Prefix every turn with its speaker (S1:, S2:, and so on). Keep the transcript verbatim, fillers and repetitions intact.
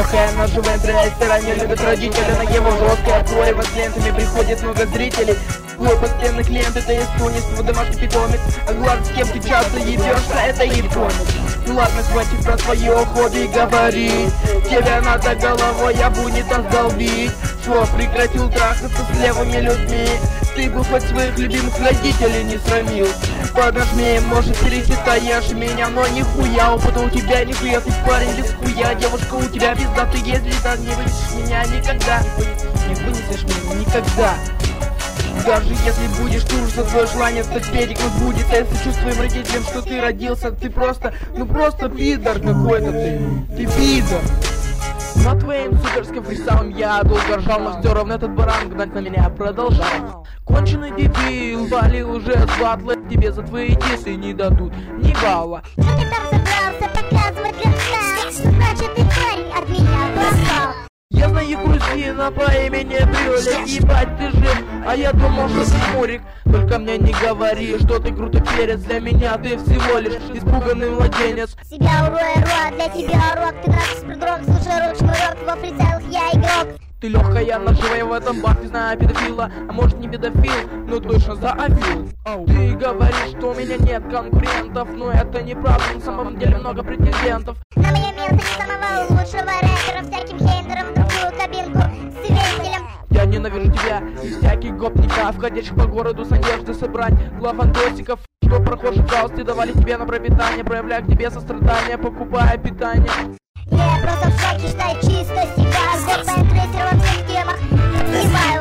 S1: легкая, на живой ресторане любят родители, на его жесткая твой с лентами приходит много зрителей. Твой постоянный клиент — это эстонец, твой домашний питомец, а главное, с кем ты часто ебешься, это японец. Ну ладно, хватит про свое хобби говорить, тебе надо головой об унитаз долбить. Что, прекратил трахаться с левыми людьми? Ты бы хоть своих любимых родителей не срамил. Подожми, может, пересчитаешь меня, но нихуя, опыта у тебя нихуя, ты парень без хуя. Девушка, у тебя пизда, ты если так не вынесешь меня никогда. Не вынесешь меня никогда. Даже если будешь тужиться, твое желание стать педиком сбудется. Если чувствуем родителям, что ты родился, ты просто, ну просто пидор какой-то ты. Ты пидор. Но твоим суперским фристайлом я долго ржал, но все равно этот баран гнать на меня продолжал. Конченый дебил, валил уже с батла, тебе за твои дисы не дадут ни балла.
S2: Что ты там собрался показывать лица? Что значит ты парень от меня достал?
S1: Я знаю грузина по имени Брюлик, ебать ты жив, а я думал, что ты мурик. Только мне не говори, что ты крутой перец, для меня ты всего лишь испуганный младенец.
S2: Себя уроя рот, для тебя урок, ты драться с предрог, слушай ручной рок, во фрицелах я игрок.
S1: Ты легкая, наживая в этом бафе, знаю педофила, а может не педофил, но точно зоофил. Ты говоришь, что у меня нет конкурентов, но это неправда, на самом деле много претендентов.
S2: На моем месте самого лучшего рэпера, всяким хейтерам в другую кабинку с свидетелем.
S1: Я ненавижу тебя и всяких гопников, ходящих по городу с надеждой собрать главандосиков. Что прохожий галсти давали тебе на пропитание, проявляя к тебе сострадание, покупая питание.
S2: Я просто в шоке, считай чисто себя, гопая трейсер во всех темах, снимаю